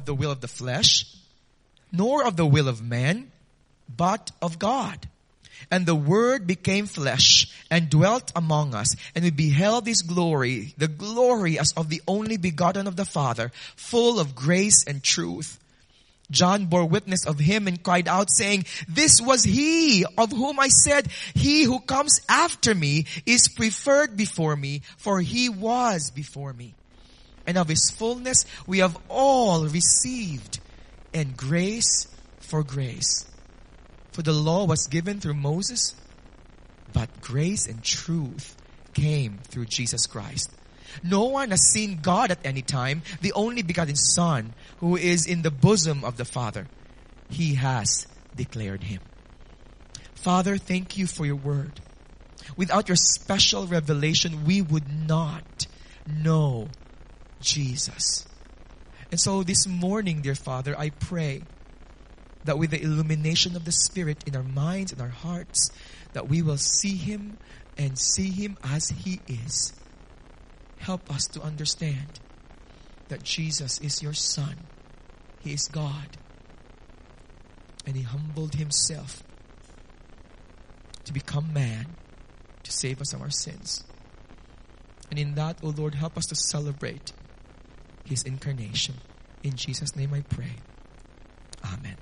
of the will of the flesh, nor of the will of man, but of God. And the Word became flesh and dwelt among us, and we beheld His glory, the glory as of the only begotten of the Father, full of grace and truth. John bore witness of Him and cried out, saying, "This was He of whom I said, He who comes after me is preferred before me, for He was before me." And of His fullness we have all received, and grace for grace. For the law was given through Moses, but grace and truth came through Jesus Christ. No one has seen God at any time, the only begotten Son, who is in the bosom of the Father. He has declared Him. Father, thank You for Your word. Without Your special revelation, we would not know Jesus. And so this morning, dear Father, I pray that with the illumination of the Spirit in our minds and our hearts, that we will see Him and see Him as He is. Help us to understand that Jesus is Your Son. He is God. And He humbled Himself to become man, to save us from our sins. And in that, O Lord, help us to celebrate His incarnation. In Jesus' name I pray. Amen.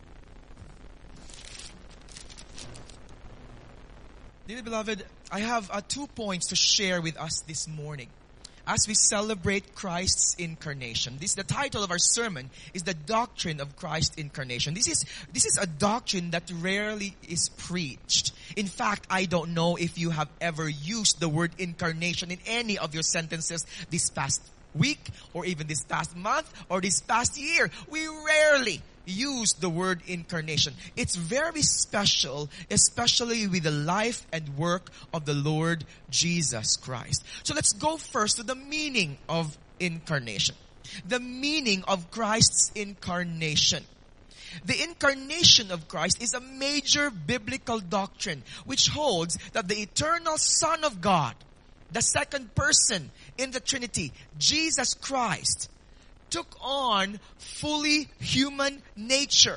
Dear beloved, I have 2 points to share with us this morning as we celebrate Christ's incarnation. The title of our sermon is the doctrine of Christ's incarnation. This is a doctrine that rarely is preached. In fact, I don't know if you have ever used the word incarnation in any of your sentences this past week, or even this past month, or this past year. We rarely use the word incarnation. It's very special, especially with the life and work of the Lord Jesus Christ. So let's go first to the meaning of incarnation. The meaning of Christ's incarnation. The incarnation of Christ is a major biblical doctrine which holds that the eternal Son of God, the second person in the Trinity, Jesus Christ, took on fully human nature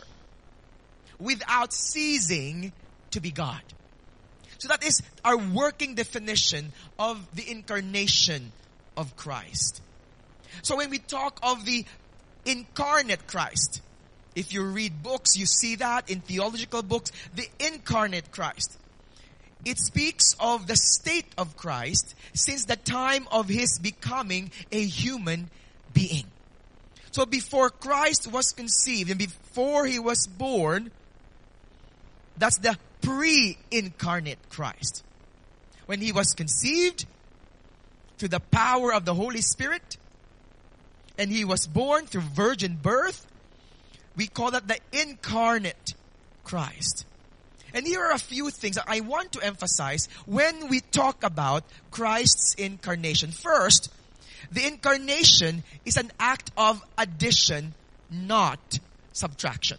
without ceasing to be God. So that is our working definition of the incarnation of Christ. So when we talk of the incarnate Christ, if you read books, you see that in theological books, the incarnate Christ. It speaks of the state of Christ since the time of His becoming a human being. So before Christ was conceived and before He was born, that's the pre-incarnate Christ. When He was conceived through the power of the Holy Spirit and He was born through virgin birth, we call that the incarnate Christ. And here are a few things that I want to emphasize when we talk about Christ's incarnation. First, the incarnation is an act of addition, not subtraction.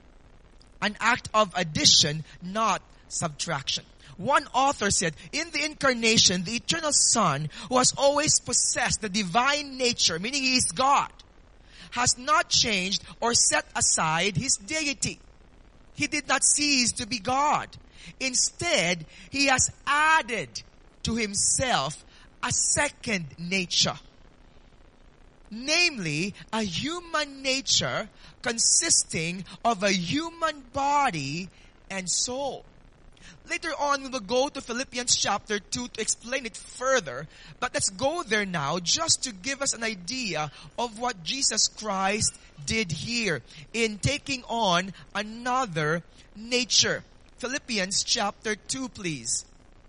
An act of addition, not subtraction. One author said, in the incarnation, the eternal Son, who has always possessed the divine nature, meaning He is God, has not changed or set aside His deity. He did not cease to be God. Instead, He has added to Himself a second nature. Namely, a human nature consisting of a human body and soul. Later on, we will go to Philippians chapter 2 to explain it further. But let's go there now just to give us an idea of what Jesus Christ did here in taking on another nature. Philippians chapter 2, please.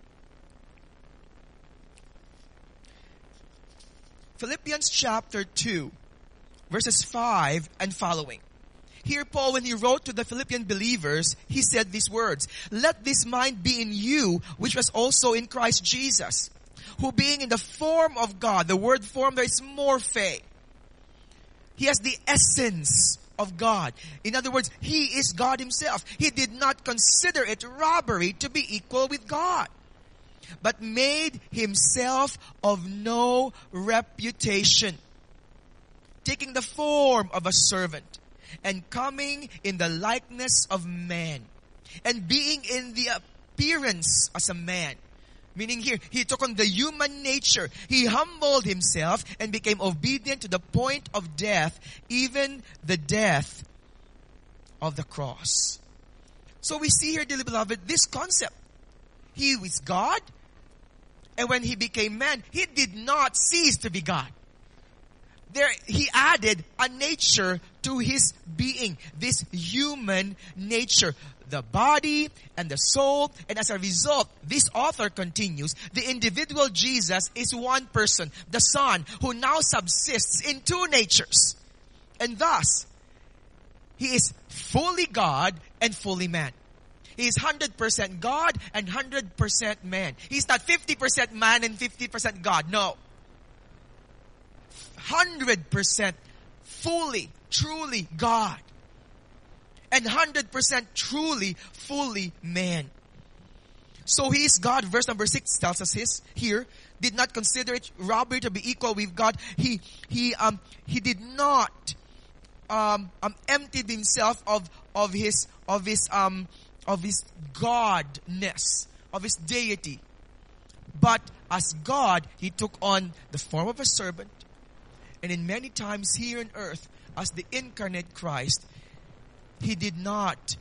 Philippians chapter 2, verses 5 and following. Here Paul, when he wrote to the Philippian believers, he said these words, "Let this mind be in you, which was also in Christ Jesus, who being in the form of God," the word form there is morphe. He has the essence of God. In other words, He is God Himself. He did not consider it robbery to be equal with God, but made Himself of no reputation, taking the form of a servant, and coming in the likeness of man, and being in the appearance as a man. Meaning here, he took on the human nature. He humbled himself and became obedient to the point of death, even the death of the cross. So we see here, dearly beloved, this concept. He was God, and when he became man, he did not cease to be God. There, he added a nature to his being, this human nature, the body and the soul. And as a result, this author continues, the individual Jesus is one person, the Son, who now subsists in two natures. And thus, he is fully God and fully man. He is 100% God and 100% man. He's not 50% man and 50% God. No. 100% fully, truly God. And 100% truly, fully man. So he is God. Verse number 6 tells us his here. Did not consider it robbery to be equal with God. He did not emptied himself of his godness, of his deity. But as God, he took on the form of a servant. And in many times here on earth, as the incarnate Christ, he did not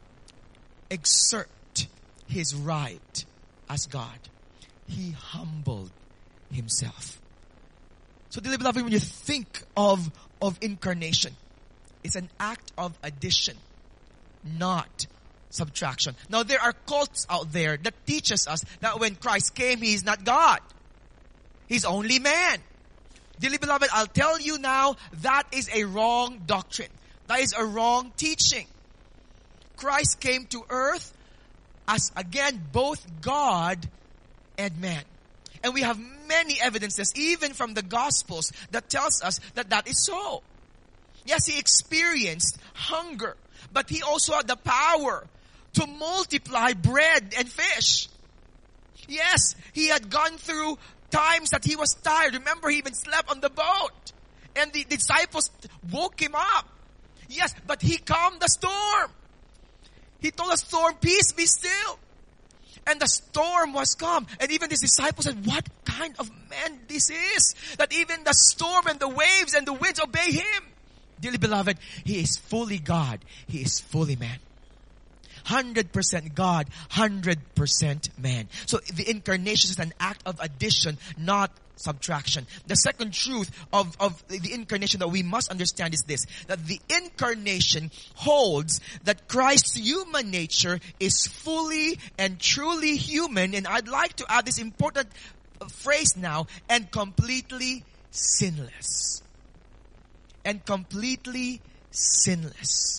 exert his right as God. He humbled himself. So, dearly beloved, when you think of incarnation, it's an act of addition, not subtraction. Now, there are cults out there that teaches us that when Christ came, he is not God. He's only man. Dearly beloved, I'll tell you now, that is a wrong doctrine. That is a wrong teaching. Christ came to earth as, again, both God and man. And we have many evidences, even from the Gospels, that tells us that that is so. Yes, he experienced hunger, but he also had the power to multiply bread and fish. Yes, he had gone through times that he was tired. Remember, he even slept on the boat. And the disciples woke him up. Yes, but he calmed the storm. He told the storm, peace, be still. And the storm was calm. And even his disciples said, what kind of man this is? That even the storm and the waves and the winds obey him. Dearly beloved, he is fully God. He is fully man. 100% God, 100% man. So the incarnation is an act of addition, not subtraction. The second truth of the incarnation that we must understand is this, that the incarnation holds that Christ's human nature is fully and truly human, and I'd like to add this important phrase now, and completely sinless. And completely sinless.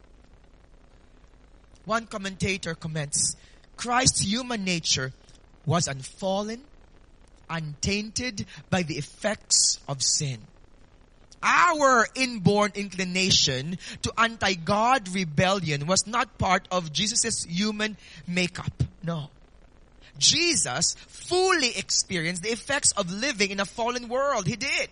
One commentator comments, Christ's human nature was unfallen, untainted by the effects of sin. Our inborn inclination to anti-God rebellion was not part of Jesus' human makeup. No. Jesus fully experienced the effects of living in a fallen world. He did.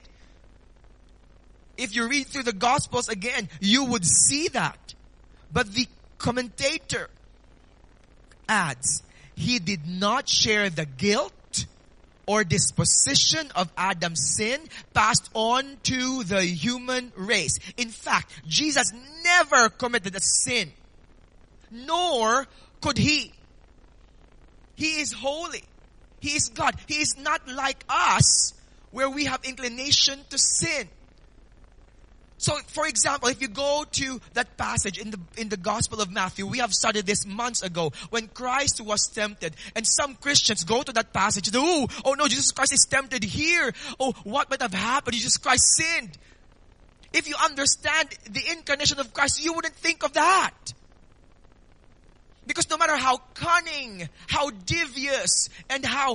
If you read through the Gospels again, you would see that. But the commentator adds, he did not share the guilt or disposition of Adam's sin passed on to the human race. In fact, Jesus never committed a sin, nor could he. He is holy. He is God. He is not like us, where we have inclination to sin. So, for example, if you go to that passage in the Gospel of Matthew, we have studied this months ago, when Christ was tempted, and some Christians go to that passage, oh no, Jesus Christ is tempted here. Oh, what might have happened? Jesus Christ sinned. If you understand the incarnation of Christ, you wouldn't think of that. Because no matter how cunning, how devious, and how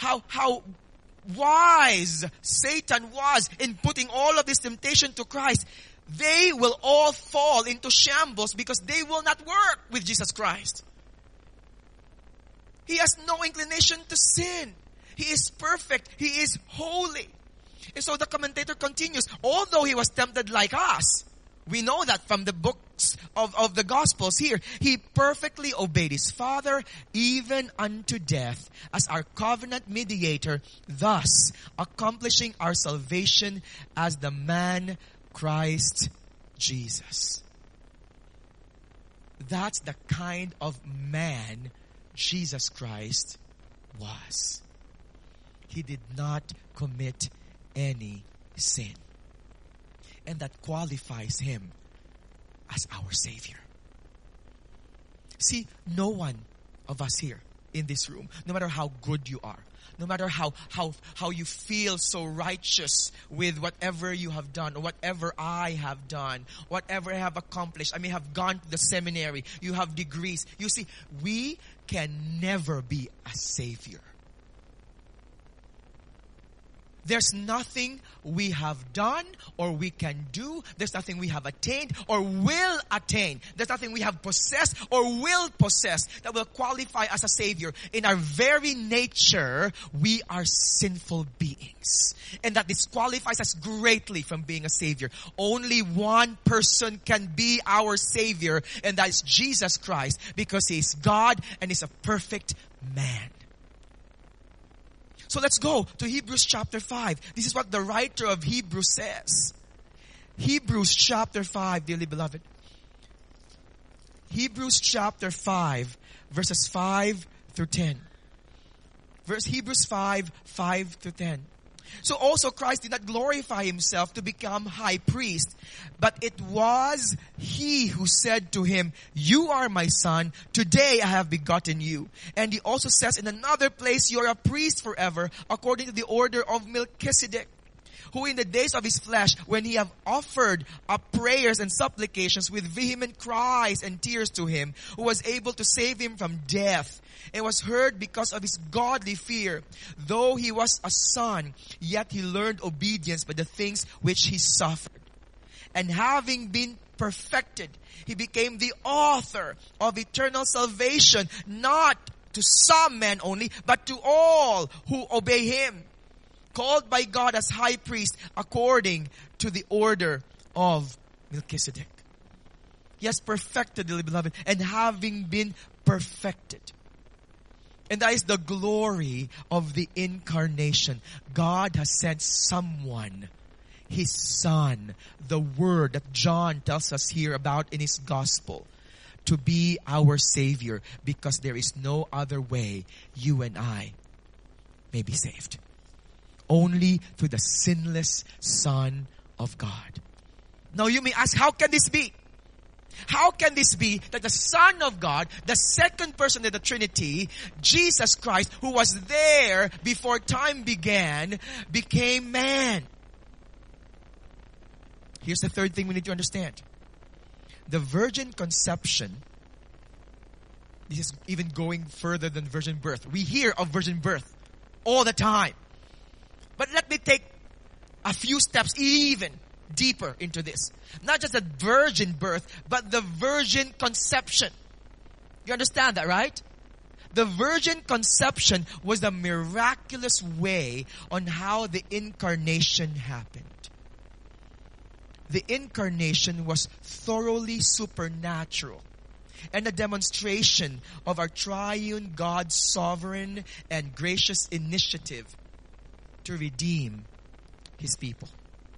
wise Satan was in putting all of this temptation to Christ, they will all fall into shambles because they will not work with Jesus Christ. He has no inclination to sin. He is perfect. He is holy. And so the commentator continues, although he was tempted like us, We know that from the books of the Gospels here. He perfectly obeyed his Father even unto death as our covenant mediator, thus accomplishing our salvation as the man Christ Jesus. That's the kind of man Jesus Christ was. He did not commit any sin. And that qualifies him as our Savior. See, no one of us here in this room, no matter how good you are, no matter how you feel so righteous with whatever you have done or whatever I have done, whatever I have accomplished. I may have gone to the seminary, you have degrees. You see, we can never be a Savior. There's nothing we have done or we can do. There's nothing we have attained or will attain. There's nothing we have possessed or will possess that will qualify as a Savior. In our very nature, we are sinful beings. And that disqualifies us greatly from being a Savior. Only one person can be our Savior, and that is Jesus Christ, because He is God and He's a perfect man. So let's go to Hebrews chapter 5. This is what the writer of Hebrews says. Hebrews chapter 5, dearly beloved. Hebrews chapter 5, verses 5 through 10. Hebrews 5, 5 through 10. So also Christ did not glorify Himself to become high priest, but it was He who said to Him, "You are my son, today I have begotten you." And He also says in another place, "You are a priest forever, according to the order of Melchizedek, who in the days of His flesh, when He have offered up prayers and supplications with vehement cries and tears to Him, who was able to save him from death, and was heard because of His godly fear. Though He was a son, yet He learned obedience by the things which He suffered. And having been perfected, He became the author of eternal salvation, not to some men only, but to all who obey Him, called by God as high priest according to the order of Melchizedek." Yes, perfected, dearly beloved, and having been perfected. And that is the glory of the incarnation. God has sent someone, His Son, the Word that John tells us here about in his Gospel, to be our Savior, because there is no other way you and I may be saved. Only through the sinless Son of God. Now you may ask, how can this be? How can this be that the Son of God, the second person of the Trinity, Jesus Christ, who was there before time began, became man? Here's the third thing we need to understand. The virgin conception, this is even going further than virgin birth. We hear of virgin birth all the time. But let me take a few steps even deeper into this. Not just the virgin birth, but the virgin conception. You understand that, right? The virgin conception was the miraculous way on how the incarnation happened. The incarnation was thoroughly supernatural and a demonstration of our triune God's sovereign and gracious initiative to redeem His people.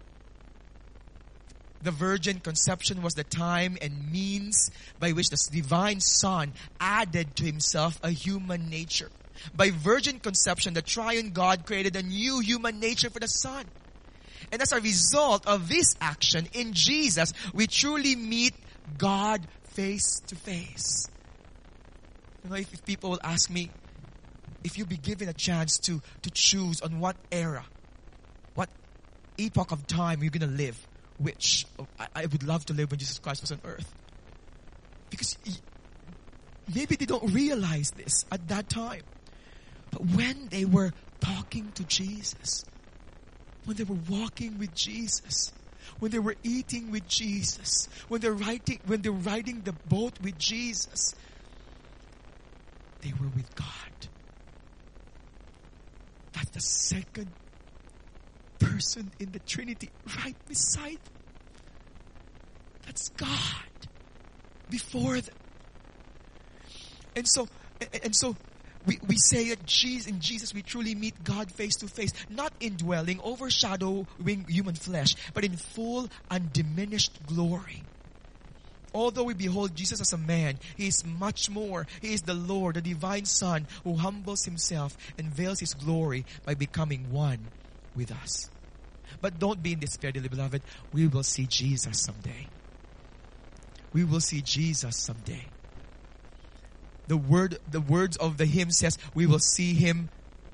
The virgin conception was the time and means by which the divine Son added to Himself a human nature. By virgin conception, the triune God created a new human nature for the Son. And as a result of this action in Jesus, we truly meet God face to face. You know, if people will ask me, if you be given a chance to choose on what era, what epoch of time you're going to live, which I would love to live when Jesus Christ was on earth. Because maybe they don't realize this at that time. But when they were talking to Jesus, when they were walking with Jesus, when they were eating with Jesus, when they're riding the boat with Jesus, they were with God. That's the second person in the Trinity right beside them. That's God before them. And so we say that in Jesus we truly meet God face to face, not indwelling, overshadowing human flesh, but in full, undiminished glory. Although we behold Jesus as a man, He is much more. He is the Lord, the divine Son, who humbles Himself and veils His glory by becoming one with us. But don't be in despair, dearly beloved. We will see Jesus someday. We will see Jesus someday. The words of the hymn says, we will see Him.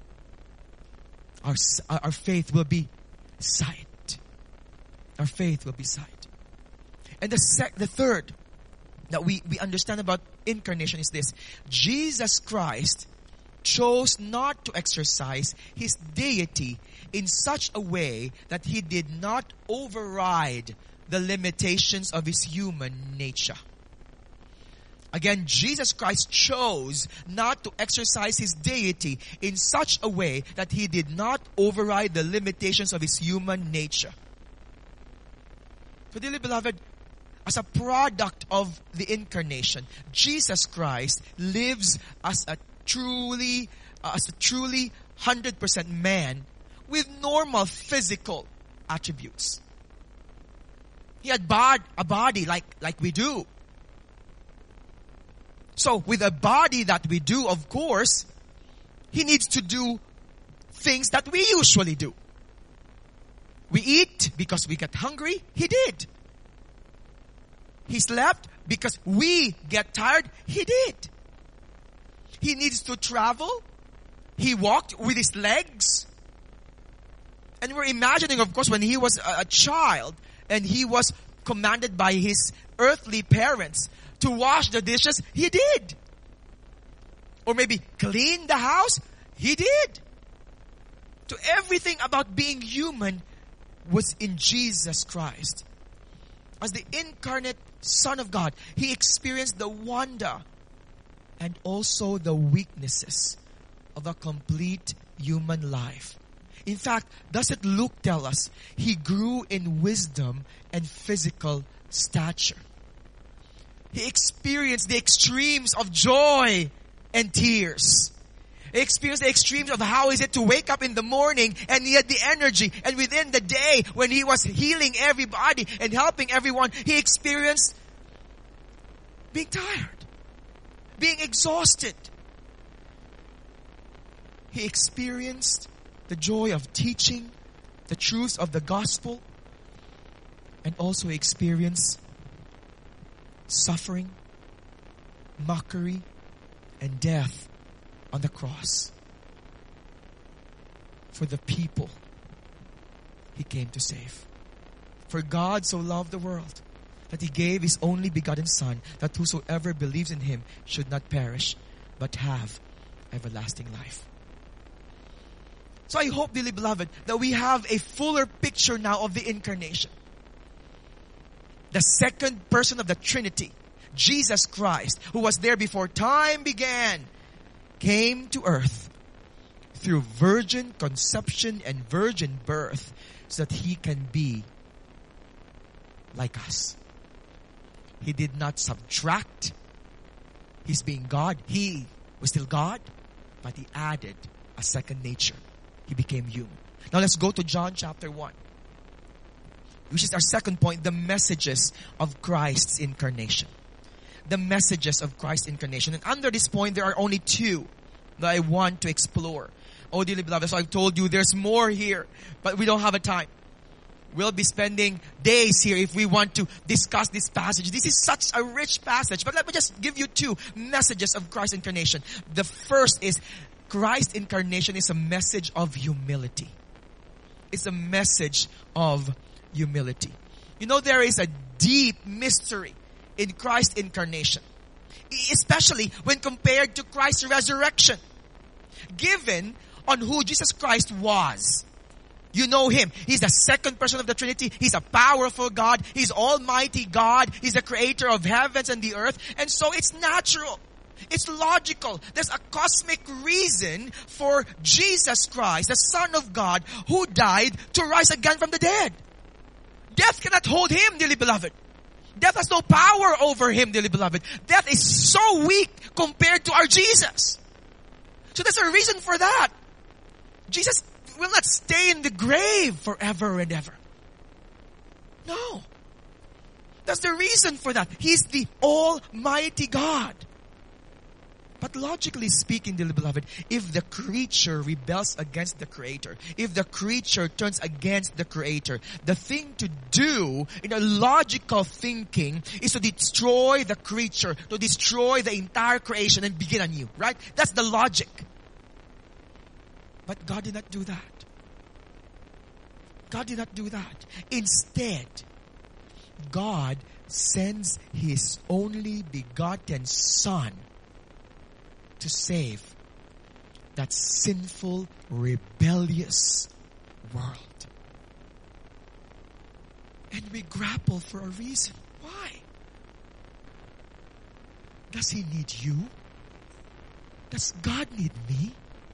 Our faith will be sight. Our faith will be sight. And the third that we understand about incarnation is this. Jesus Christ chose not to exercise His deity in such a way that He did not override the limitations of His human nature. Again, Jesus Christ chose not to exercise His deity in such a way that He did not override the limitations of His human nature. So, dearly beloved, as a product of the incarnation, Jesus Christ lives as a truly 100% man with normal physical attributes. He had a body like we do. So with a body that we do, of course, He needs to do things that we usually do. We eat because we get hungry. He did. He slept because we get tired. He did. He needs to travel. He walked with His legs. And we're imagining, of course, when He was a child and He was commanded by His earthly parents to wash the dishes. He did. Or maybe clean the house. He did. So everything about being human was in Jesus Christ. As the incarnate Son of God, He experienced the wonder and also the weaknesses of a complete human life. In fact, doesn't Luke tell us He grew in wisdom and physical stature? He experienced the extremes of joy and tears. He experienced the extremes of how is it to wake up in the morning and He had the energy. And within the day, when He was healing everybody and helping everyone, He experienced being tired, being exhausted. He experienced the joy of teaching the truths of the gospel, and also experienced suffering, mockery, and death on the cross for the people He came to save. For God so loved the world that He gave His only begotten Son, that whosoever believes in Him should not perish, but have everlasting life. So I hope, dearly beloved, that we have a fuller picture now of the incarnation. The second person of the Trinity, Jesus Christ, who was there before time began, came to earth through virgin conception and virgin birth so that He can be like us. He did not subtract His being God. He was still God, but He added a second nature. He became human. Now let's go to John chapter 1. Which is our second point, the messages of Christ's incarnation. The messages of Christ's incarnation. And under this point, there are only two that I want to explore. Oh, dearly beloved, so I've told you there's more here, but we don't have a time. We'll be spending days here if we want to discuss this passage. This is such a rich passage, but let me just give you two messages of Christ's incarnation. The first is Christ's incarnation is a message of humility. It's a message of humility. You know, there is a deep mystery in Christ's incarnation, especially when compared to Christ's resurrection. Given on who Jesus Christ was. You know Him. He's the second person of the Trinity. He's a powerful God. He's Almighty God. He's the creator of heavens and the earth. And so it's natural. It's logical. There's a cosmic reason for Jesus Christ, the Son of God, who died to rise again from the dead. Death cannot hold Him, dearly beloved. Death has no power over him, dearly beloved. Death is so weak compared to our Jesus. So there's a reason for that. Jesus will not stay in the grave forever and ever. No. That's the reason for that. He's the Almighty God. But logically speaking, dearly beloved, if the creature rebels against the Creator, if the creature turns against the Creator, the thing to do in a logical thinking is to destroy the creature, to destroy the entire creation and begin anew, right? That's the logic. But God did not do that. God did not do that. Instead, God sends His only begotten Son to save that sinful, rebellious world. And we grapple for a reason. Why? Does He need you? Does God need me?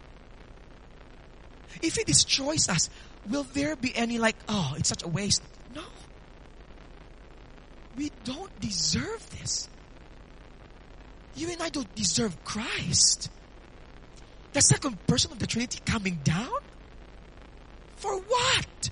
If He destroys us, will there be any it's such a waste? No. We don't deserve this. You and I don't deserve Christ. The second person of the Trinity coming down? For what?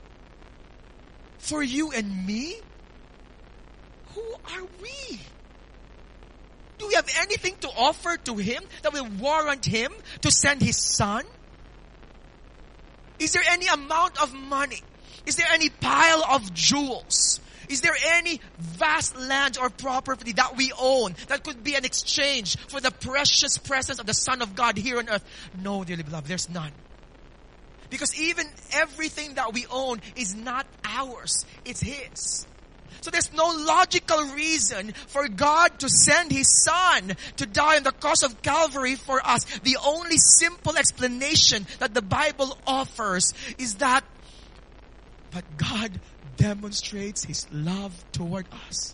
For you and me? Who are we? Do we have anything to offer to Him that will warrant Him to send His Son? Is there any amount of money? Is there any pile of jewels? Is there any vast land or property that we own that could be an exchange for the precious presence of the Son of God here on earth? No, dearly beloved, there's none. Because even everything that we own is not ours. It's His. So there's no logical reason for God to send His Son to die on the cross of Calvary for us. The only simple explanation that the Bible offers is that, but God demonstrates His love toward us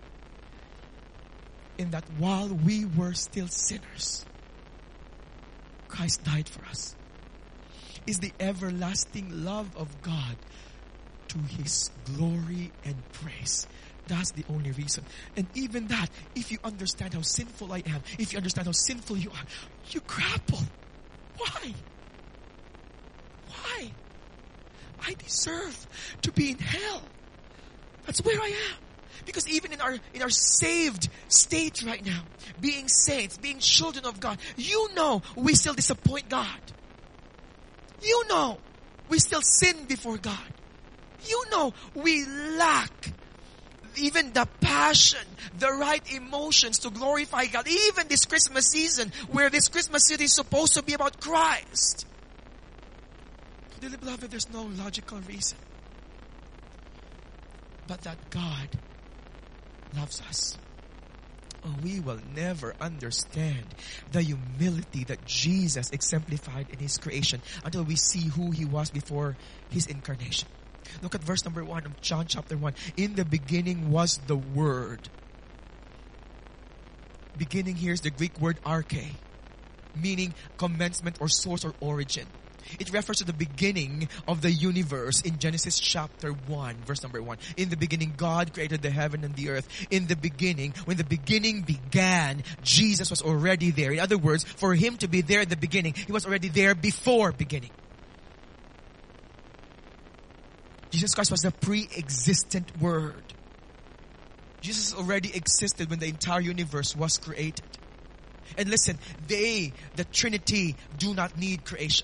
in that while we were still sinners, Christ died for us. Is the everlasting love of God to His glory and praise. That's the only reason. And even that, if you understand how sinful I am, if you understand how sinful you are, you grapple. Why? Why? I deserve to be in hell. That's where I am. Because even in our saved state right now, being saints, being children of God, you know we still disappoint God. You know we still sin before God. You know we lack even the passion, the right emotions to glorify God. Even this Christmas season, where this Christmas season is supposed to be about Christ. Dearly beloved, there's no logical reason but that God loves us. Oh, we will never understand the humility that Jesus exemplified in His creation until we see who He was before His incarnation. Look at verse number 1 of John chapter 1. In the beginning was the Word. Beginning here is the Greek word arche, meaning commencement or source or origin. It refers to the beginning of the universe in Genesis chapter 1, verse number 1. In the beginning, God created the heaven and the earth. In the beginning, when the beginning began, Jesus was already there. In other words, for Him to be there in the beginning, He was already there before beginning. Jesus Christ was the pre-existent Word. Jesus already existed when the entire universe was created. And listen, the Trinity, do not need creation.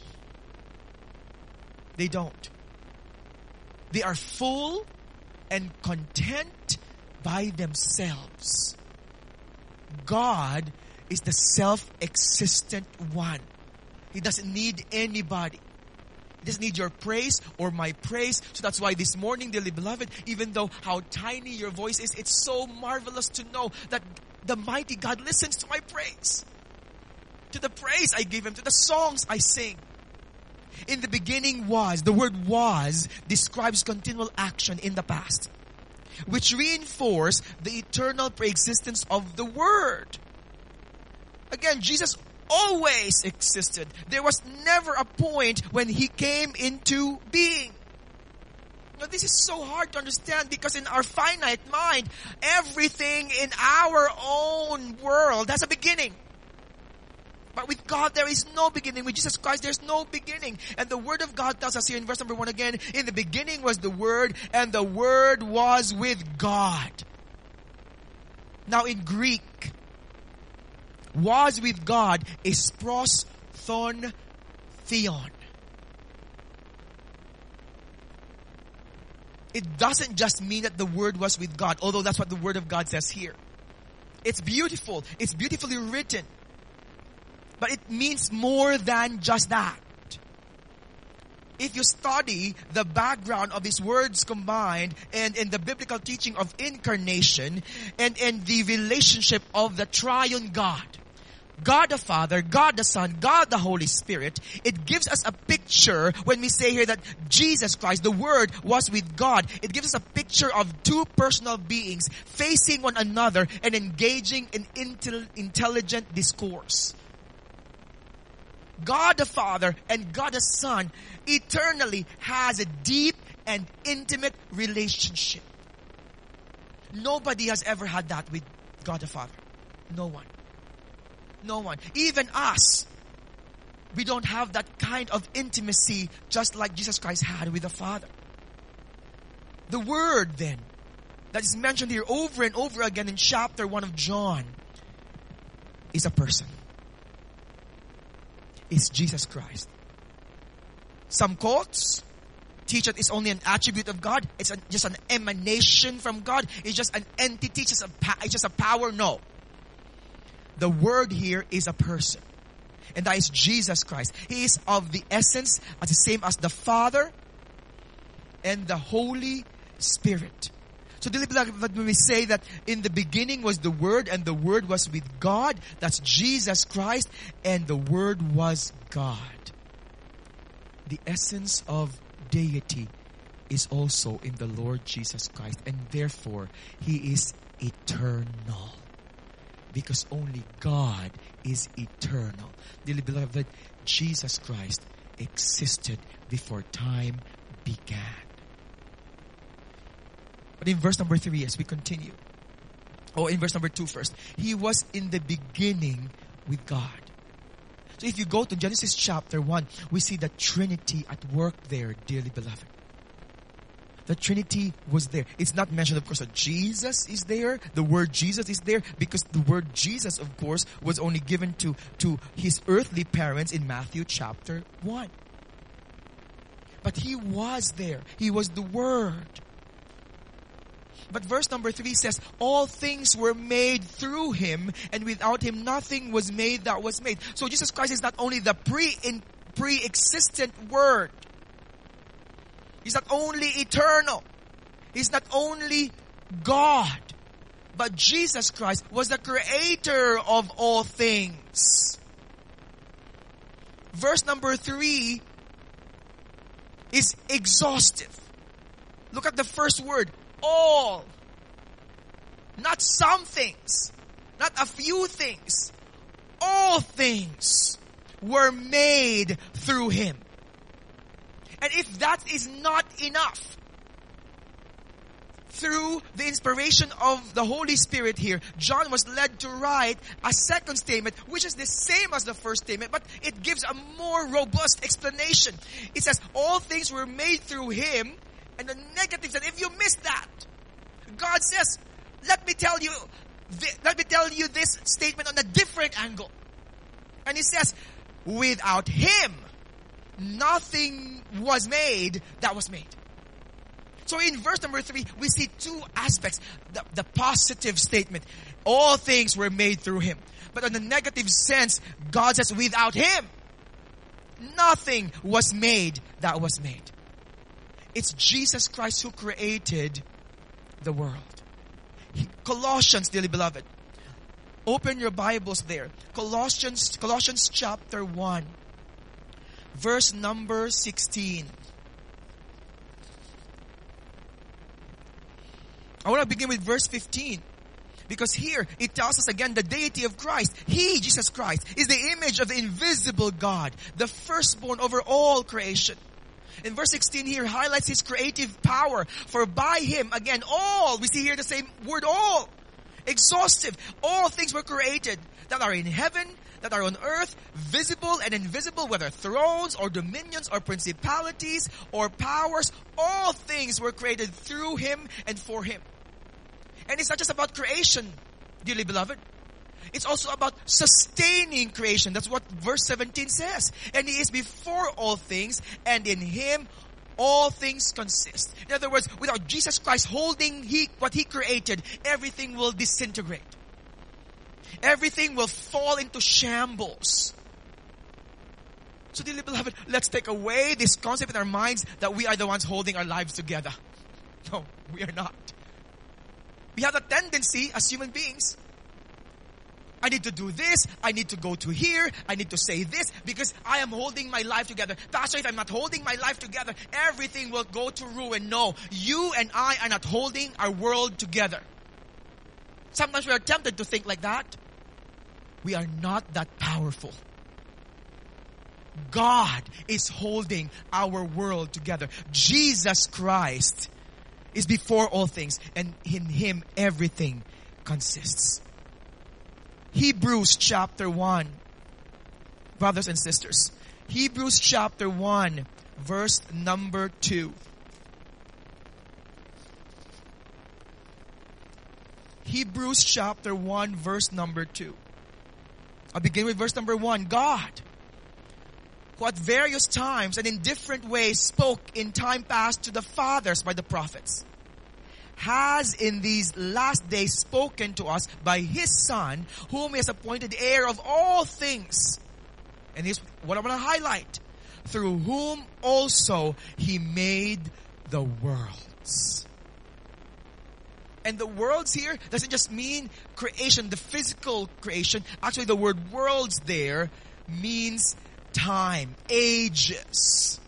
They don't. They are full and content by themselves. God is the self-existent one. He doesn't need anybody. He doesn't need your praise or my praise. So that's why this morning, dearly beloved, even though how tiny your voice is, it's so marvelous to know that the mighty God listens to my praise. To the praise I give Him, to the songs I sing. In the beginning was, the word was describes continual action in the past, which reinforce the eternal preexistence of the Word. Again, Jesus always existed. There was never a point when He came into being. Now, this is so hard to understand because in our finite mind, everything in our own world has a beginning. But with God, there is no beginning. With Jesus Christ, there's no beginning. And the Word of God tells us here in verse number 1 again, in the beginning was the Word, and the Word was with God. Now in Greek, was with God is pros thon theon. It doesn't just mean that the Word was with God, although that's what the Word of God says here. It's beautiful. It's beautifully written. But it means more than just that. If you study the background of these words combined and the biblical teaching of incarnation and the relationship of the triune God, God the Father, God the Son, God the Holy Spirit, it gives us a picture when we say here that Jesus Christ, the Word, was with God. It gives us a picture of two personal beings facing one another and engaging in intelligent discourse. God the Father and God the Son eternally has a deep and intimate relationship. Nobody has ever had that with God the Father. No one. No one. Even us. We don't have that kind of intimacy just like Jesus Christ had with the Father. The Word then, that is mentioned here over and over again in chapter 1 of John, is a person. Is Jesus Christ. Some cults teach that it's only an attribute of God. It's just an emanation from God. It's just an entity. It's just a power. No. The Word here is a person. And that is Jesus Christ. He is of the essence as the same as the Father and the Holy Spirit. So dearly beloved, when we say that in the beginning was the Word and the Word was with God, that's Jesus Christ and the Word was God. The essence of deity is also in the Lord Jesus Christ, and therefore He is eternal. Because only God is eternal. Dearly beloved, Jesus Christ existed before time began. But in verse number 3, as we continue, in verse number 2 first, He was in the beginning with God. So if you go to Genesis chapter 1, we see the Trinity at work there, dearly beloved. The Trinity was there. It's not mentioned, of course, that Jesus is there. The word Jesus is there because the word Jesus, of course, was only given to His earthly parents in Matthew chapter 1. But He was there. He was the Word. But verse number 3 says, all things were made through Him, and without Him nothing was made that was made. So Jesus Christ is not only the pre-existent Word. He's not only eternal. He's not only God. But Jesus Christ was the creator of all things. Verse number 3 is exhaustive. Look at the first word. All. Not some things. Not a few things. All things were made through Him. And if that is not enough, through the inspiration of the Holy Spirit here, John was led to write a second statement, which is the same as the first statement, but it gives a more robust explanation. It says, all things were made through Him, and the negative side, if you miss that, God says, let me tell you this statement on a different angle. And He says, without Him, nothing was made that was made. So in verse number 3, we see two aspects. The positive statement, all things were made through Him. But on the negative sense, God says, without Him, nothing was made that was made. It's Jesus Christ who created the world. Colossians, dearly beloved. Open your Bibles there. Colossians chapter 1. Verse number 16. I want to begin with verse 15. Because here, it tells us again the deity of Christ. He, Jesus Christ, is the image of the invisible God, the firstborn over all creation. In verse 16 here highlights His creative power. For by Him, again, all, we see here the same word all. Exhaustive. All things were created that are in heaven, that are on earth, visible and invisible, whether thrones or dominions or principalities or powers. All things were created through Him and for Him. And it's not just about creation, dearly beloved. It's also about sustaining creation. That's what verse 17 says. And He is before all things, and in Him all things consist. In other words, without Jesus Christ holding what He created, everything will disintegrate. Everything will fall into shambles. So dearly beloved, let's take away this concept in our minds that we are the ones holding our lives together. No, we are not. We have a tendency as human beings, I need to do this, I need to go to here, I need to say this because I am holding my life together. Pastor, if I'm not holding my life together, everything will go to ruin. No, you and I are not holding our world together. Sometimes we are tempted to think like that. We are not that powerful. God is holding our world together. Jesus Christ is before all things, and in Him everything consists. Hebrews chapter 1, brothers and sisters. Hebrews chapter 1, verse number 2. Hebrews chapter 1, verse number 2. I'll begin with verse number 1. God, who at various times and in different ways spoke in time past to the fathers by the prophets, has in these last days spoken to us by His Son, whom He has appointed heir of all things. And here's what I want to highlight. Through whom also He made the worlds. And the worlds here doesn't just mean creation, the physical creation. Actually, the word worlds there means time, ages.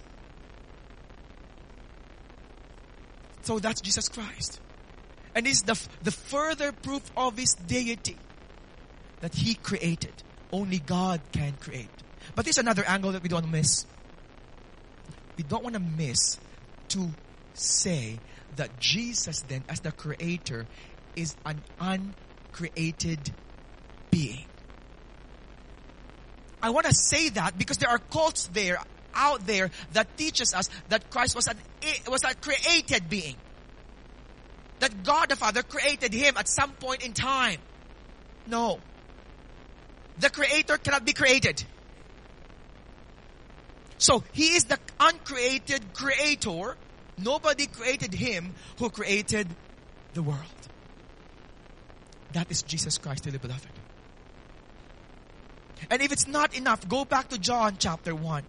So that's Jesus Christ. And it's the further proof of His deity that He created. Only God can create. But there's another angle that we don't want to miss. We don't want to miss to say that Jesus then, as the creator, is an uncreated being. I want to say that because there are cults out there that teaches us that Christ was a created being. That God the Father created Him at some point in time. No. The Creator cannot be created. So, He is the uncreated creator. Nobody created Him who created the world. That is Jesus Christ, dearly beloved. And if it's not enough, go back to John chapter 1.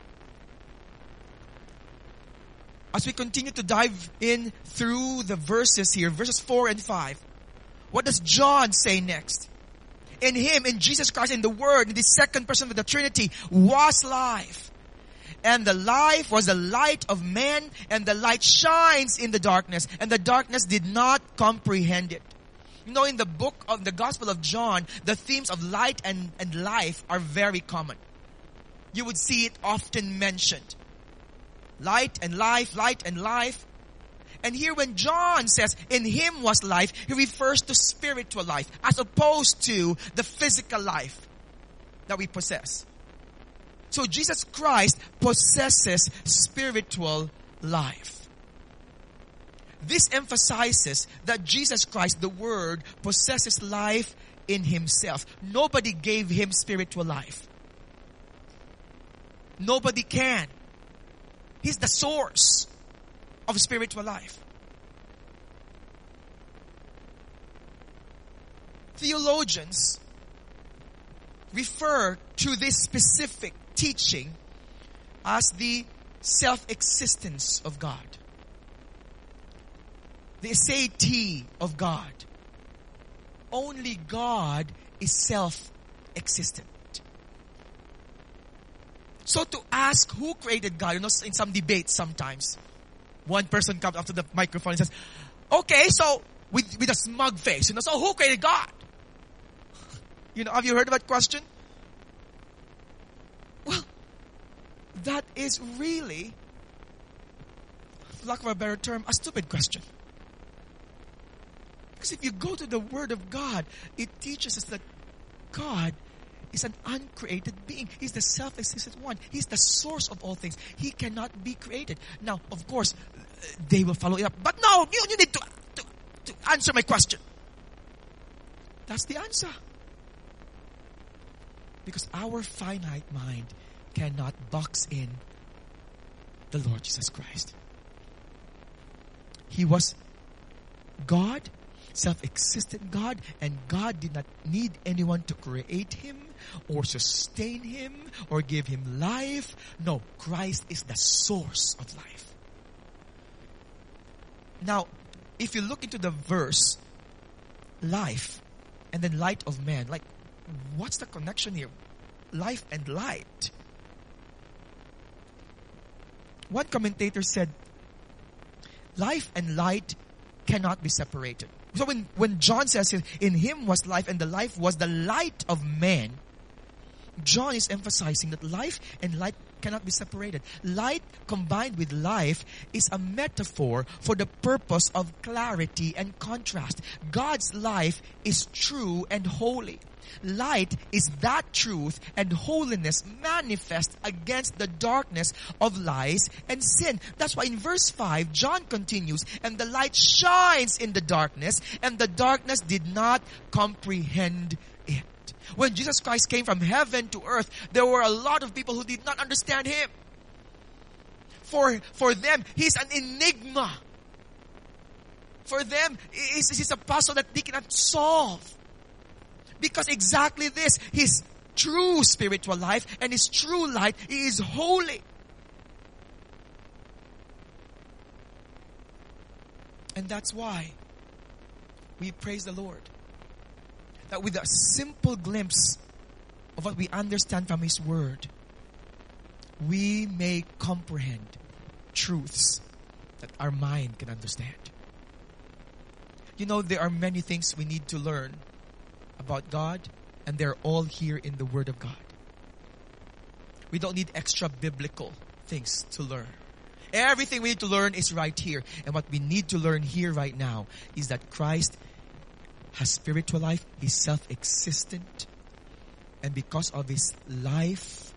As we continue to dive in through the verses here, verses 4 and 5, what does John say next? In Him, in Jesus Christ, in the Word, in the second person of the Trinity, was life. And the life was the light of men, and the light shines in the darkness, and the darkness did not comprehend it. You know, in the book of the Gospel of John, the themes of light and life are very common. You would see it often mentioned. Light and life, light and life. And here when John says, in Him was life, he refers to spiritual life, as opposed to the physical life that we possess. So Jesus Christ possesses spiritual life. This emphasizes that Jesus Christ, the Word, possesses life in Himself. Nobody gave Him spiritual life. Nobody can. He's the source of spiritual life. Theologians refer to this specific teaching as the self-existence of God. The aseity of God. Only God is self-existent. So to ask who created God, you know, in some debates sometimes, one person comes up to the microphone and says, okay, so with a smug face, you know, so who created God? You know, have you heard of that question? Well, that is really lack of a better term, a stupid question. Because if you go to the Word of God, it teaches us that God is an uncreated being. He's the self-existent one. He's the source of all things. He cannot be created. Now, of course, they will follow it up. But no, you need to answer my question. That's the answer. Because our finite mind cannot box in the Lord Jesus Christ. He was God, self-existent God, and God did not need anyone to create Him or sustain Him or give Him life. No, Christ is the source of life. Now, if you look into the verse, life and then light of man, like, what's the connection here? Life and light. One commentator said, life and light cannot be separated. So when John says in Him was life and the life was the light of man, John is emphasizing that life and light cannot be separated. Light combined with life is a metaphor for the purpose of clarity and contrast. God's life is true and holy. Light is that truth and holiness manifest against the darkness of lies and sin. That's why in verse 5, John continues, and the light shines in the darkness, and the darkness did not comprehend it. When Jesus Christ came from heaven to earth, there were a lot of people who did not understand Him. For them, He's an enigma. For them, He's a puzzle that they cannot solve. Because exactly this, His true spiritual life and His true light is holy. And that's why we praise the Lord. That with a simple glimpse of what we understand from His Word, we may comprehend truths that our mind can understand. You know, there are many things we need to learn about God, and they're all here in the Word of God. We don't need extra biblical things to learn. Everything we need to learn is right here. And what we need to learn here right now is that Christ has spiritual life. He's self-existent. And because of His life,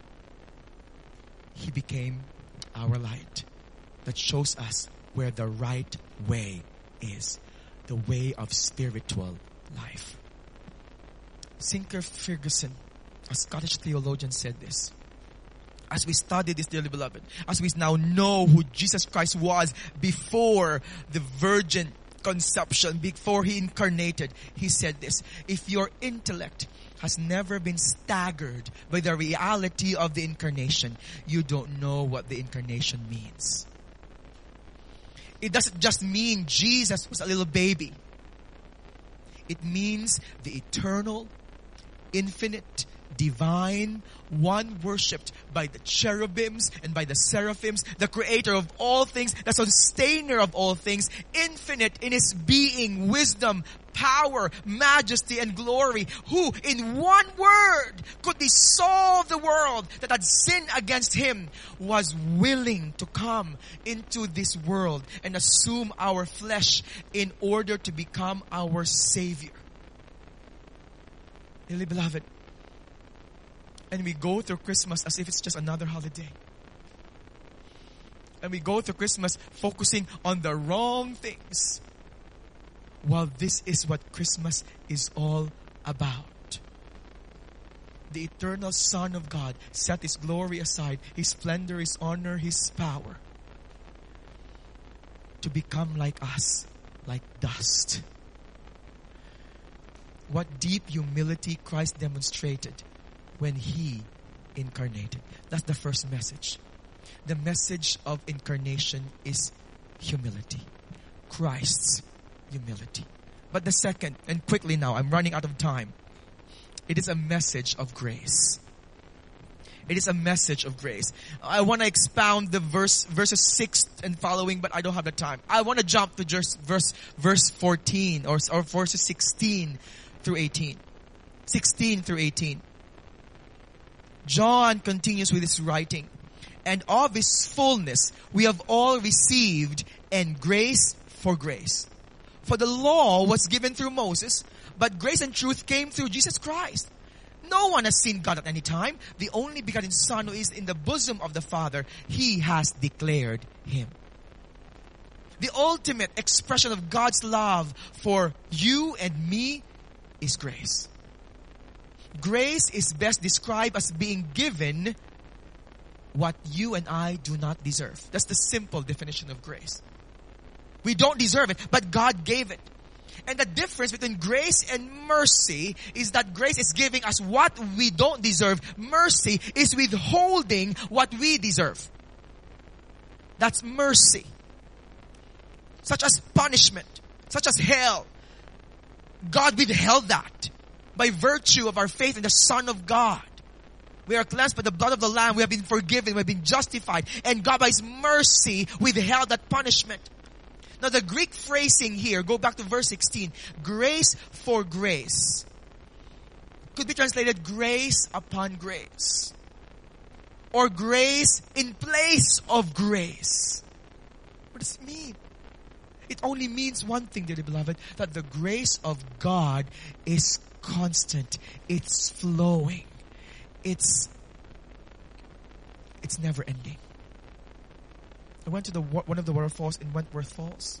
He became our light that shows us where the right way is. The way of spiritual life. Sinclair Ferguson, a Scottish theologian, said this. As we study this, dearly beloved, as we now know who Jesus Christ was before the virgin conception, before He incarnated, he said this: if your intellect has never been staggered by the reality of the incarnation, you don't know what the incarnation means. It doesn't just mean Jesus was a little baby. It means the eternal, infinite, divine, one worshipped by the cherubims and by the seraphims, the creator of all things, the sustainer of all things, infinite in His being, wisdom, power, majesty, and glory, who in one word could dissolve the world that had sinned against Him, was willing to come into this world and assume our flesh in order to become our Savior. Dearly beloved, and we go through Christmas as if it's just another holiday. And we go through Christmas focusing on the wrong things. While this is what Christmas is all about. The eternal Son of God set His glory aside, His splendor, His honor, His power, to become like us, like dust. What deep humility Christ demonstrated when He incarnated. That's the first message. The message of incarnation is humility. Christ's humility. But the second, and quickly now, I'm running out of time. It is a message of grace. It is a message of grace. I want to expound the verses 6 and following, but I don't have the time. I want to jump to just verse 14 or verses 16 through 18. 16 through 18. John continues with his writing. and of His fullness we have all received, and grace for grace. For the law was given through Moses, but grace and truth came through Jesus Christ. No one has seen God at any time. The only begotten Son who is in the bosom of the Father, He has declared Him. The ultimate expression of God's love for you and me is grace. Grace is best described as being given what you and I do not deserve. That's the simple definition of grace. We don't deserve it, but God gave it. And the difference between grace and mercy is that grace is giving us what we don't deserve. Mercy is withholding what we deserve. That's mercy. Such as punishment, such as hell. God withheld that by virtue of our faith in the Son of God. We are cleansed by the blood of the Lamb. We have been forgiven. We have been justified. And God by His mercy withheld that punishment. Now the Greek phrasing here, go back to verse 16. Grace for grace. Could be translated grace upon grace. Or grace in place of grace. What does it mean? It only means one thing, dearly beloved, that the grace of God is constant. It's flowing. It's never ending. I went to one of the waterfalls in Wentworth Falls.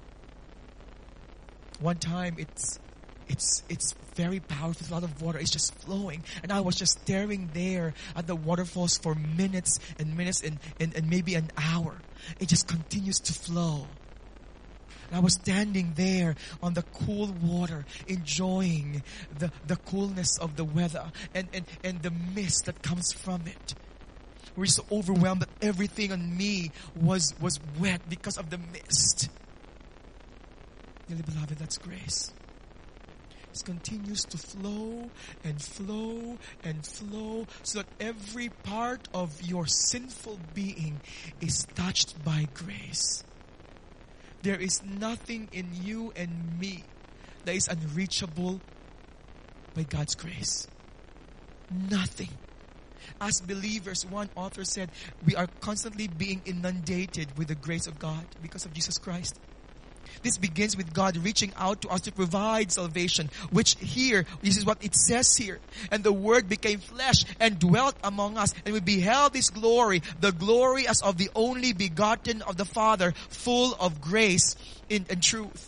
One time, it's very powerful. A lot of water is just flowing, and I was just staring there at the waterfalls for minutes and minutes and maybe an hour. It just continues to flow. And I was standing there on the cool water, enjoying the coolness of the weather and the mist that comes from it. We're so overwhelmed that everything on me was wet because of the mist. Dearly beloved, that's grace. It continues to flow and flow and flow so that every part of your sinful being is touched by grace. There is nothing in you and me that is unreachable by God's grace. Nothing. As believers, one author said, we are constantly being inundated with the grace of God because of Jesus Christ. This begins with God reaching out to us to provide salvation, which here, this is what it says here. And the Word became flesh and dwelt among us, and we beheld His glory, the glory as of the only begotten of the Father, full of grace and truth.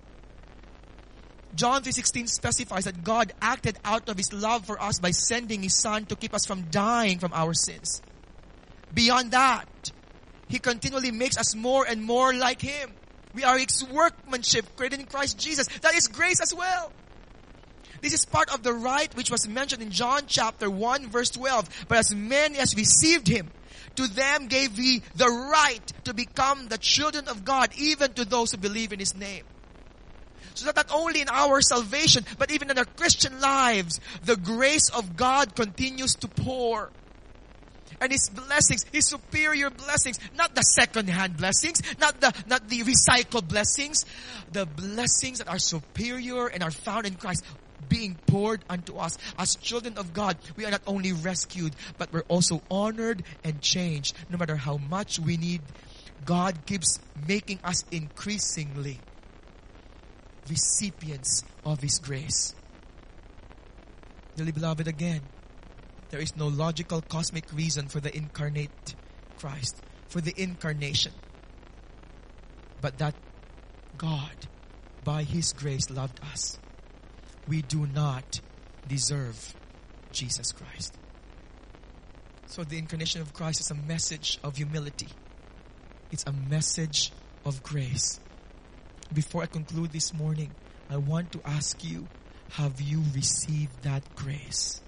John 3:16 specifies that God acted out of His love for us by sending His Son to keep us from dying from our sins. Beyond that, He continually makes us more and more like Him. We are His workmanship created in Christ Jesus. That is grace as well. This is part of the right which was mentioned in John chapter 1 verse 12. But as many as received Him, to them gave He the right to become the children of God, even to those who believe in His name. So that not only in our salvation, but even in our Christian lives, the grace of God continues to pour. And His blessings, His superior blessings, not the second-hand blessings, not the recycled blessings, the blessings that are superior and are found in Christ, being poured unto us. As children of God, we are not only rescued, but we're also honored and changed. No matter how much we need, God keeps making us increasingly recipients of His grace. Dearly beloved, again, there is no logical cosmic reason for the incarnate Christ, for the incarnation, but that God, by His grace, loved us. We do not deserve Jesus Christ. So the incarnation of Christ is a message of humility. It's a message of grace. Before I conclude this morning, I want to ask you, have you received that grace?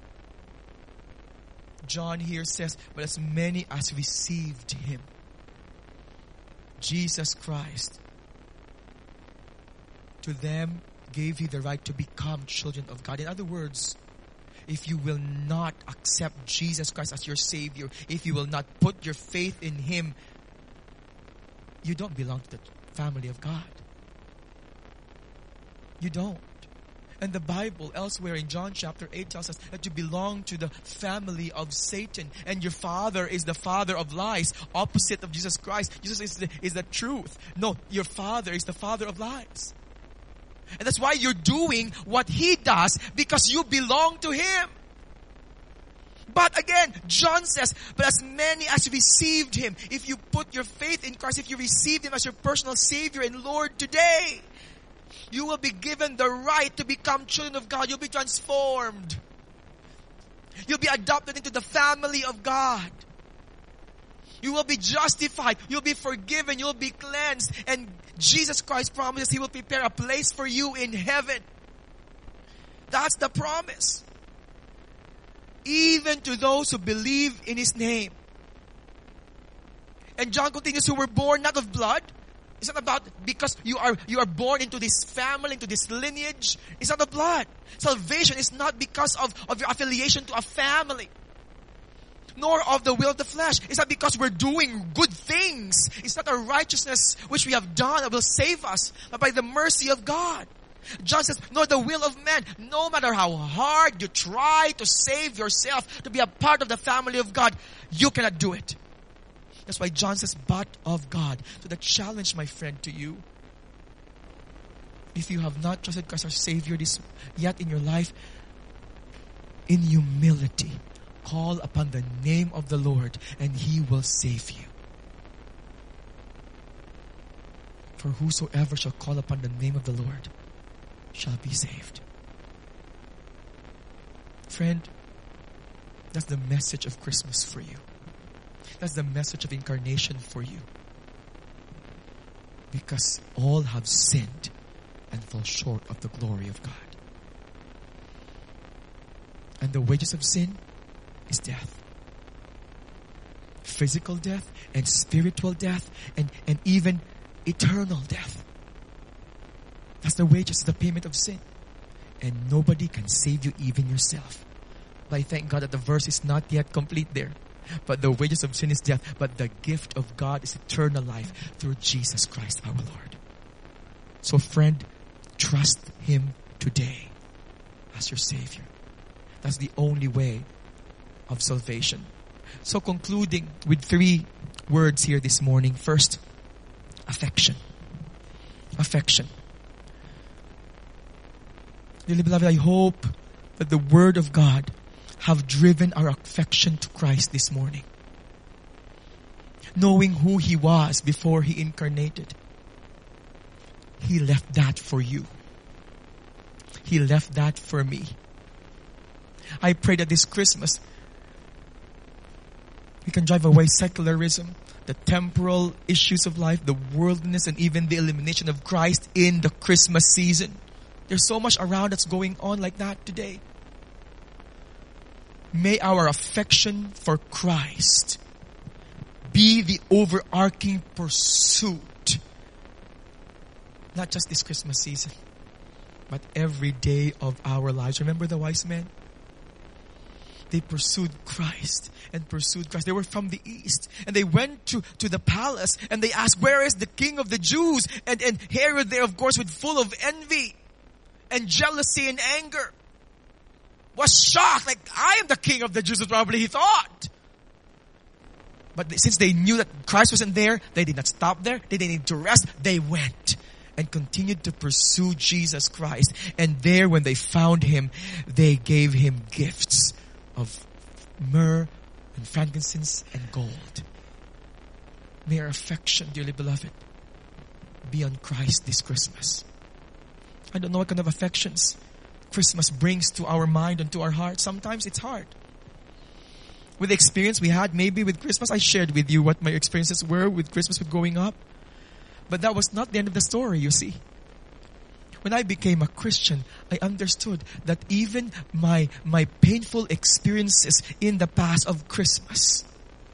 John here says, but as many as received Him, Jesus Christ, to them gave He the right to become children of God. In other words, if you will not accept Jesus Christ as your Savior, if you will not put your faith in Him, you don't belong to the family of God. You don't. And the Bible elsewhere in John chapter 8 tells us that you belong to the family of Satan. And your father is the father of lies, opposite of Jesus Christ. Jesus is the truth. No, your father is the father of lies. And that's why you're doing what he does, because you belong to him. But again, John says, but as many as received him, if you put your faith in Christ, if you received him as your personal Savior and Lord today, you will be given the right to become children of God. You'll be transformed. You'll be adopted into the family of God. You will be justified. You'll be forgiven. You'll be cleansed. And Jesus Christ promises He will prepare a place for you in heaven. That's the promise. Even to those who believe in His name. And John continues, who were born not of blood. It's not about because you are born into this family, into this lineage. It's not of blood. Salvation is not because of your affiliation to a family. Nor of the will of the flesh. It's not because we're doing good things. It's not a righteousness which we have done that will save us, but by the mercy of God. John says, nor the will of man. No matter how hard you try to save yourself, to be a part of the family of God, you cannot do it. That's why John says, but of God. So the challenge, my friend, to you, if you have not trusted Christ as Savior yet in your life, in humility, call upon the name of the Lord and He will save you. For whosoever shall call upon the name of the Lord shall be saved. Friend, that's the message of Christmas for you. That's the message of incarnation for you. Because all have sinned and fall short of the glory of God. And the wages of sin is death. Physical death and spiritual death and even eternal death. That's the wages, the payment of sin. And nobody can save you, even yourself. But I thank God that the verse is not yet complete there. But the wages of sin is death. But the gift of God is eternal life through Jesus Christ our Lord. So friend, trust Him today as your Savior. That's the only way of salvation. So concluding with 3 words here this morning. First, affection. Affection. Dearly beloved, I hope that the Word of God have driven our affection to Christ this morning. Knowing who He was before He incarnated. He left that for you. He left that for me. I pray that this Christmas, we can drive away secularism, the temporal issues of life, the worldliness, and even the elimination of Christ in the Christmas season. There's so much around that's going on like that today. May our affection for Christ be the overarching pursuit. Not just this Christmas season, but every day of our lives. Remember the wise men? They pursued Christ and pursued Christ. They were from the east. And they went to the palace and they asked, where is the King of the Jews? And Herod there, of course, with full of envy and jealousy and anger, was shocked. Like, I am the King of the Jews, probably he thought. But since they knew that Christ wasn't there, they did not stop there. They didn't need to rest. They went and continued to pursue Jesus Christ. And there, when they found Him, they gave Him gifts of myrrh and frankincense and gold. May our affection, dearly beloved, be on Christ this Christmas. I don't know what kind of affections Christmas brings to our mind and to our heart. Sometimes it's hard. With the experience we had maybe with Christmas, I shared with you what my experiences were with Christmas with growing up. But that was not the end of the story, you see. When I became a Christian, I understood that even my painful experiences in the past of Christmas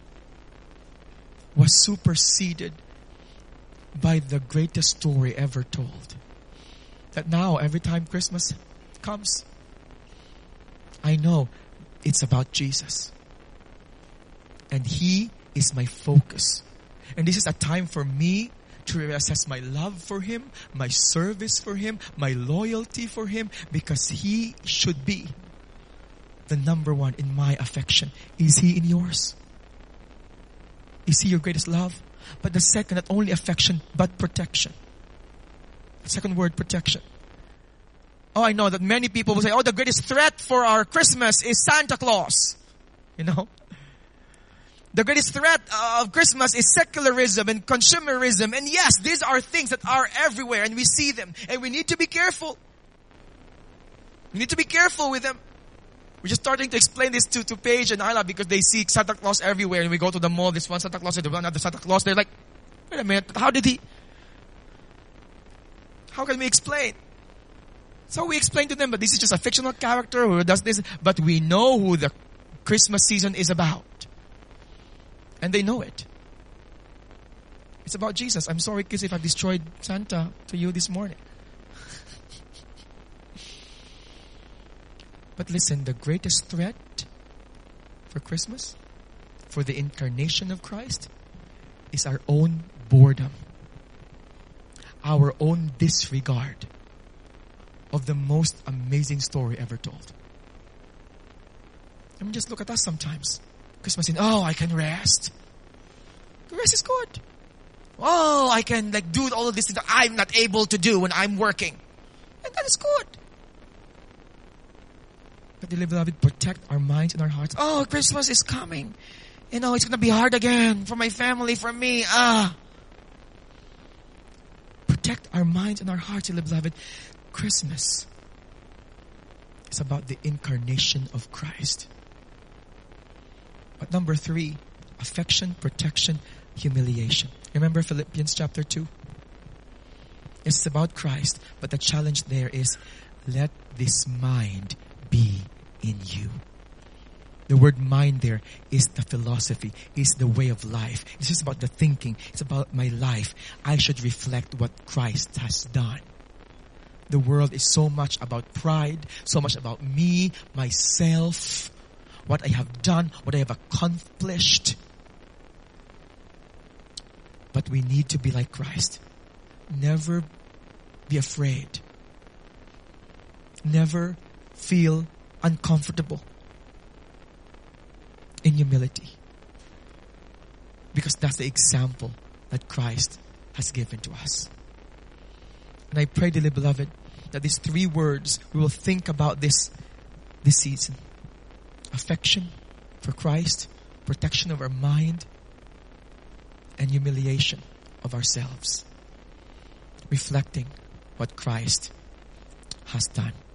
was superseded by the greatest story ever told. That now, every time Christmas comes, I know it's about Jesus. And He is my focus. And this is a time for me to reassess my love for Him, my service for Him, my loyalty for Him, because He should be the number one in my affection. Is He in yours? Is He your greatest love? But the second, not only affection, but protection. The second word, protection. Oh, I know that many people will say, oh, the greatest threat for our Christmas is Santa Claus. You know? The greatest threat of Christmas is secularism and consumerism. And yes, these are things that are everywhere and we see them. And we need to be careful. We need to be careful with them. We're just starting to explain this to Paige and Isla because they see Santa Claus everywhere. And we go to the mall, this one Santa Claus and the other Santa Claus. They're like, wait a minute, how can we explain? So we explain to them, but this is just a fictional character who does this. But we know who the Christmas season is about. And they know it. It's about Jesus. I'm sorry, kids, if I've destroyed Santa to you this morning. But listen, the greatest threat for Christmas, for the incarnation of Christ, is our own boredom. Our own disregard of the most amazing story ever told. I mean, just look at us sometimes. Christmas I can rest. Rest is good. Oh, I can do all of these things that I'm not able to do when I'm working. And that is good. But dearly beloved, protect our minds and our hearts. Oh, Christmas is coming. It's going to be hard again for my family, for me. Protect our minds and our hearts, dearly beloved. Christmas is about the incarnation of Christ. But number 3, affection, protection, humiliation. Remember Philippians chapter 2? It's about Christ, but the challenge there is, let this mind be in you. The word mind there is the philosophy, is the way of life. It's just about the thinking. It's about my life. I should reflect what Christ has done. The world is so much about pride, so much about me, myself, what I have done, what I have accomplished. But we need to be like Christ. Never be afraid. Never feel uncomfortable in humility. Because that's the example that Christ has given to us. And I pray, dearly beloved, that these 3 words, we will think about this season. Affection for Christ, protection of our mind, and humiliation of ourselves. Reflecting what Christ has done.